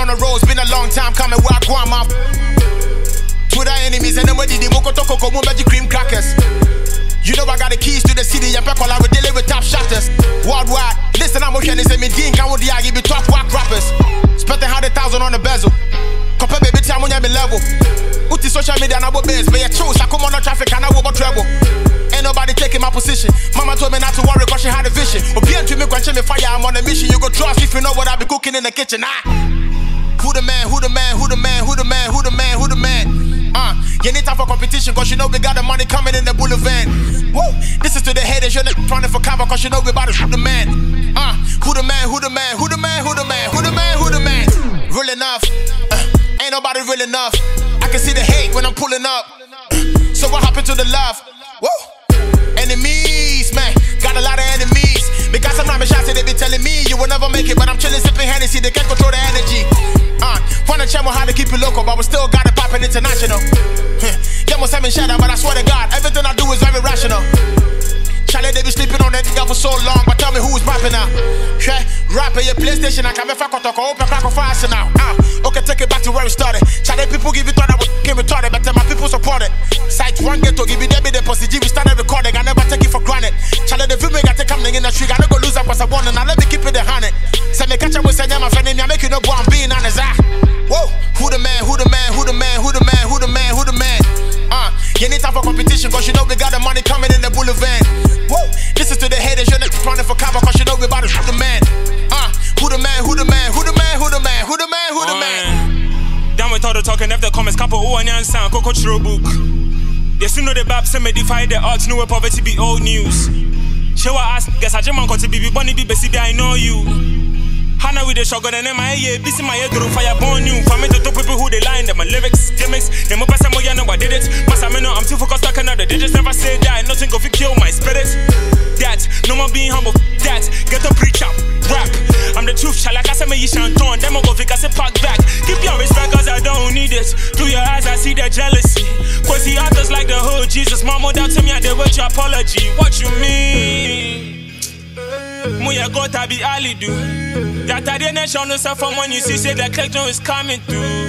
on the road, it's been a long time coming. Where I go, I'm off. To the enemies, and then we did the Moko Toko Komo Magic Cream Crackers. You know I got the keys to the city, and Pekola we dealing with top shotters. Worldwide, listen, I'm okay, say me Dean, can't the be top whack rappers. Spent 100,000 on the bezel. Compare baby, time on your level. Uti social media, and I will base, but you choose, I come on the traffic, and I will trouble. Ain't nobody taking my position. Mama told me not to worry, cause she had a vision. But be to me, when she me fire, I'm on a mission. You go trust if you know what I be cooking in the kitchen. Who the man, who the man, who the man, who the man, who the man, who the man? You need time for competition, cause you know we got the money coming in the boulevard. Woo! This is to the haters, you're not running for cover, cause you know we about to shoot the man. Who the man, who the man, who the man, who the man, who the man, who the man? Real enough, ain't nobody real enough. I can see the hate when I'm pulling up. So what happened to the love? Woo! Enemies, man, got a lot of enemies. Because I'm not shots, they be telling me you will never make it, but I'm chilling, sipping Hennessy, they can't control the energy. Wanna check how to keep it local, but we still got it poppin' international. Yeah, must have been shadow, but I swear to God, everything I do is very rational. Charlie, they be sleeping on that nigga for so long, but tell me who's rapping now. Yeah, rapping your PlayStation, I can't fuck talk, open crack of fast now. Okay, take it back to where we started. Charlie, people give you thought I was retarded, but tell my people support it. Site one ghetto, give you debit deposit, we started recording, I never take it for granted. Charlie, the film got to come in the tree, I don't go lose up what's I want, and I let me keep it 100. Say me catch up with Sanya, my friend, and I make you know what I'm being honest. Whoa, who the man, who the man, who the man, who the man, who the man, who the man? You need time for competition, cause you know we got the money coming in the boulevard. Whoa, this is to the haters, you're not running for cover, cause you know we about to shoot the man. Who the man, who the man, who the man, who the man, who the man, who the man? Down with all the talking, if the comments, couple who and sound, Coco True Book. They still know the babs, and me defy the odds, know where poverty be old news. Show I ask, guess I just want to be bunny, be busy, I know you. Hana with the shotgun and my ear, busy my head through fire born you. For me to talk people who they line, them my lyrics, gimmicks. Them up as I'm know I did it. Must I know I'm too focused on the digits, never say that. Nothing go fi kill my spirit. That, no more being humble. That, get a preach up, rap. I'm the truth, shall I say me you shan't turn. Them go fi say pack back. Keep your respect cause I don't need it. Through your eyes I see the jealousy. Cause the others like the whole Jesus. Mama down to me and they want your apology. What you mean? Muya got to be Ali do. That I didn't show no self from when you see say the collection is coming through.